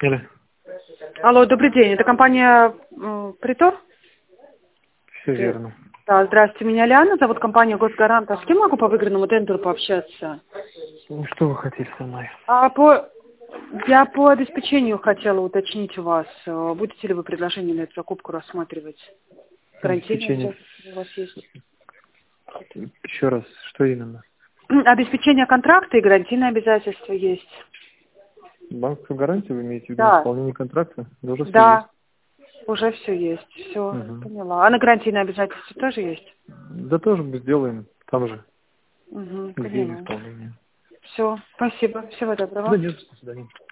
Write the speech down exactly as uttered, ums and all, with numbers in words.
Алло. Алло, добрый день. Это компания э, Притор? Все верно. Да, здравствуйте. Меня Лиана зовут, компания Госгарант. А с кем могу по выигранному тендеру пообщаться? Ну, что вы хотели со мной? А по... Я по обеспечению хотела уточнить у вас. э, Будете ли вы предложение на эту закупку рассматривать? Гарантийное Обеспечение. обязательство у вас есть? Еще раз, что именно? Обеспечение контракта и гарантийное обязательство есть. Банковскую гарантию вы имеете в виду Да. исполнение контракта? Да уже все Да, есть. уже все есть. Все, Угу. поняла. А на гарантийное обязательство тоже есть? Да тоже мы сделаем там же, Угу, где и поняла. исполнение. Все, спасибо. Всего доброго. Да нет, до свидания.